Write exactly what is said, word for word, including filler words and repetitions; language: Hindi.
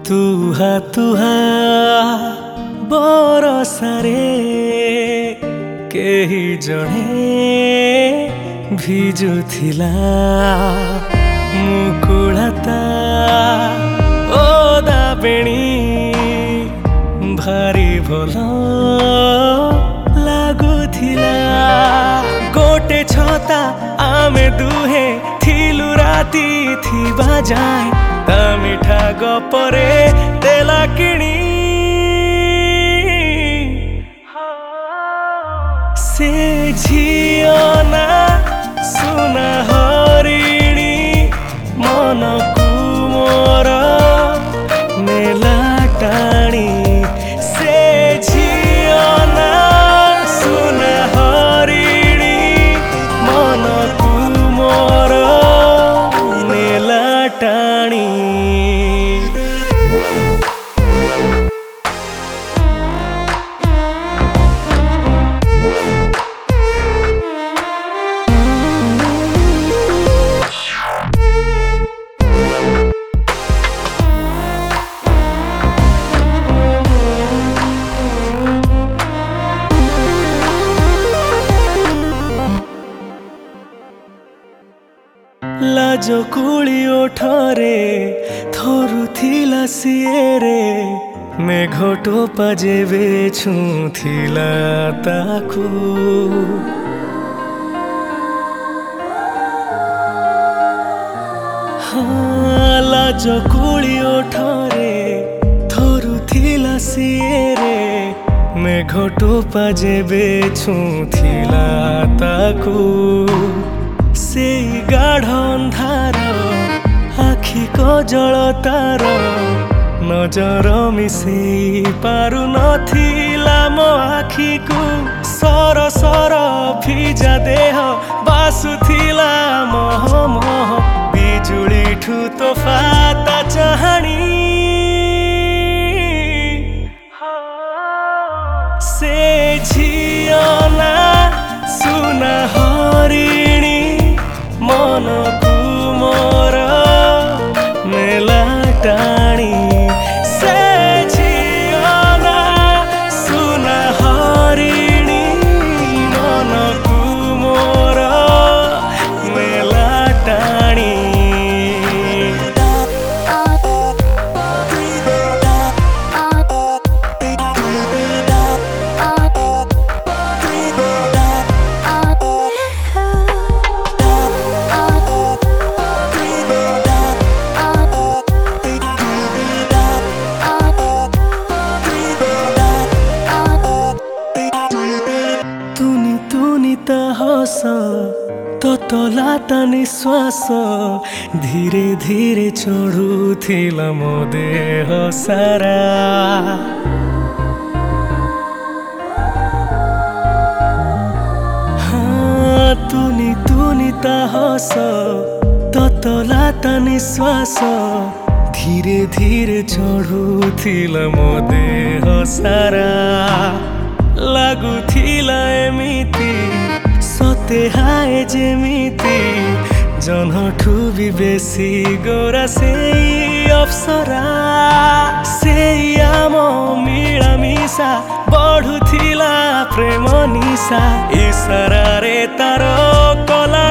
तुहा तुहा बरसारे केही जणे भिजुथिला मुकुड़ाता ओदा बेणी भारी भल लागुथिला गोटे छता आमे दुहे थिलु राती थिबा जाए ता मिठा गपरे तेला किणी से झियो ना सुना हरिणी मन को मोर नेला टाणी से झियो ना सुना हरिणी मन को मोर नेला टाणी। लाज कुली ओठरे थरुथिला सिएरे मेघ टोपा जेबे छुथिला ताकू हाँ लाज कुली ओठरे थरुथिला सिएरे मेघ टोपा जेबे छुथिला ताकू से गाढ़ अंधार आखि को जल तार नजर मिसेई पारु नथिला मो आखि को सर सर भिजा देह बासुथिला मोह मोह बिजुली ठु तोफा ता चाहणी से झियो ना सुना हरिणी मन को मोर नेला टाणी से झियो ना सुना हरिणी मन को मोर नेला टाणी। हस ततलाता निश्वास धीरे धीरे चढ़ुथिला मो देह सारा हाँ तुनी तुनी ता हस ततलाता निश्वास धीरे धीरे चढ़ुथिला मो देह सारा लागुथिला एमिति सते हाय जेमिति जनठु भी बेसी गोरा से अप्सरा से आम मिला मिसा बढ़ुथिला प्रेम निशा इशारा रे तार कला